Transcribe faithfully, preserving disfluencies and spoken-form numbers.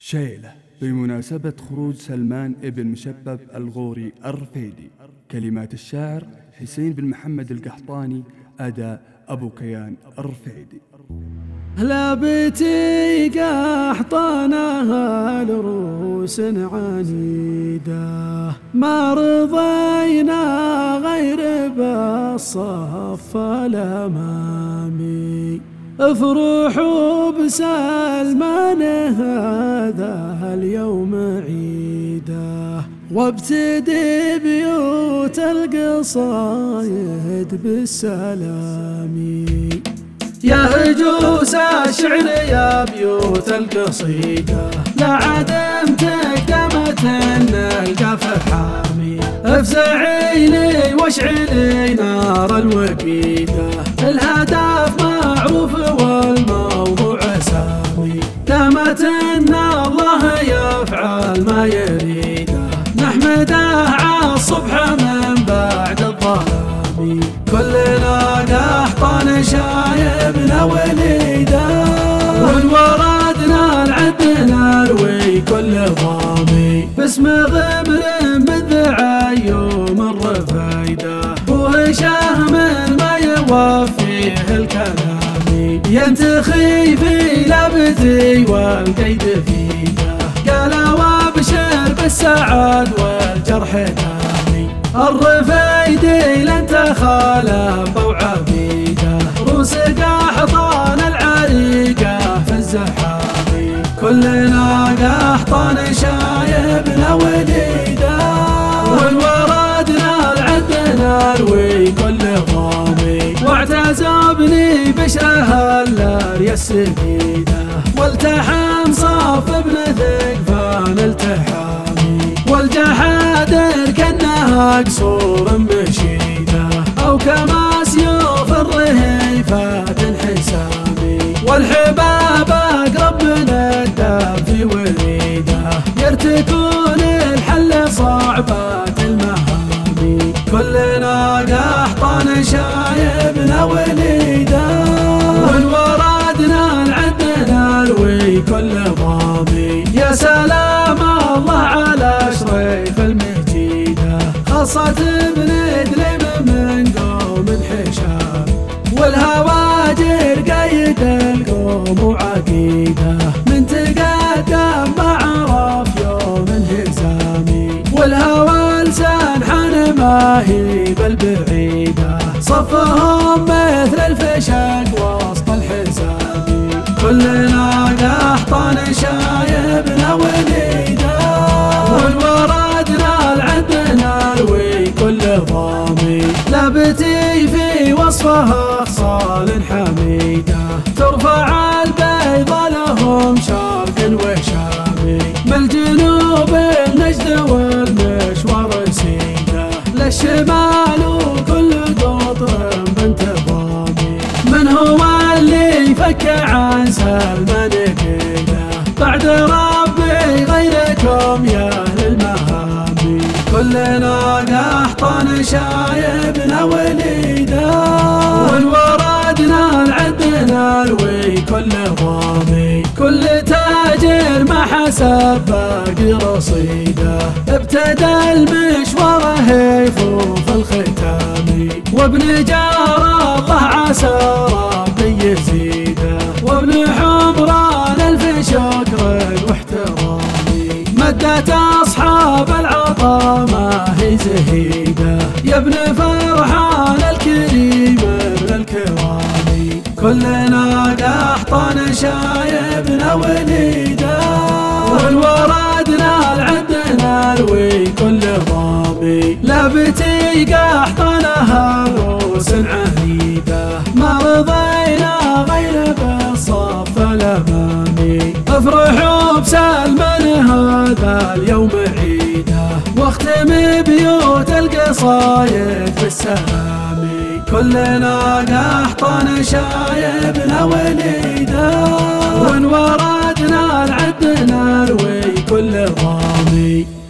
شيلة بمناسبة خروج سلمان ابن مشبب الغوري الرفيدي. كلمات الشاعر حسين بن محمد القحطاني، أداء أبو كيان الرفيدي. لا بتي قحطانها لروس عنيدة، ما رضينا غير بالصف الأمامي. افرحوا بسلمان هذا اليوم عيده، وابتدي بيوت القصايد بالسلام. يا هجوس الشعر يا بيوت القصيدة، لا عدم تقدمت نلقى فرحامي. افزعي لي واشعلي نار الوقيدة، الهدف معروف والموضوع سامي. دامت ان الله يفعل ما يريده، نحمده عالصبح من بعد الظلام. كلنا قحطان شايبنا وليده، والوردنا العدنا نروي كل ضامي. باسم غمر بالذعى يوم الرفيده، وهشام ما يوفيه الكلام. ينتخي في لبتي والقيد فيده، قال وابشر بالسعد والجرح نامي. الرفيدي لن تخالف وعبيده، روس قحطان العريقه في الزحامي. كلنا قحطان شايبنا وليده، والوردنا العدنا نروي كل ضامي. واعتزبني بشره الاريا السديده، والتحم صف ابن ثقفان التحامي. والجحادر كانها قصور مشيده، او كما سيوف الرهيفات انحسامي. والحباب اقرب من الدار في وريده، يرتكون الحل صعبات المهامي. كلنا قحطان شايبنا وليده، والوردنا العدنا نروي كل ضامي. يا سلام الله على شريف المجيده، خاصة ابن دليم من قوم حشام. والهواجر قيد القوم وعقيده، من تقدم ما عرف يوم انهزامي. والهوى لسان حن ما هي بالبعيده، صفهم مثل الفشق وسط الحزامي. كلنا قحطان شايبنا وليده، والوردنا العدنا نروي كل ضامي. لبتي في وصفها خصال حميده، ترفع البيض لهم شرق وشامي. من الجنوب النجد والمشوار سيده، للشمال وكل قطر بنت ضامي. من هو اللي فك عن سلمان كيده، بعد ربي غيركم يا اهل المهامي. كلنا قحطان شايبنا وليده، والوردنا العدنا نروي كل ضامي. كل تاجر ما حسب باقي رصيده، ابتدى المشوار هيفوف الختامي. وابن جار الله عسى ربي يزيده، وابن حمران الف شكر واحترامي. مدت اصحاب العطا ما هي زهيده، يا ابن فرحان الكريم ابن الكرامي. كلنا قحطان شايبنا وليده، والوردنا العدنا نروي كل ضامي. لبتي قحطانها روس عنيده، ما رضينا غير بالصف الامامي. افرحوا بسلمان هذا اليوم عيده، واختم بيوت القصايد بالسلامي. كلنا قحطان شايبنا وليده، والوردنا العدنا نروي كل ضامي.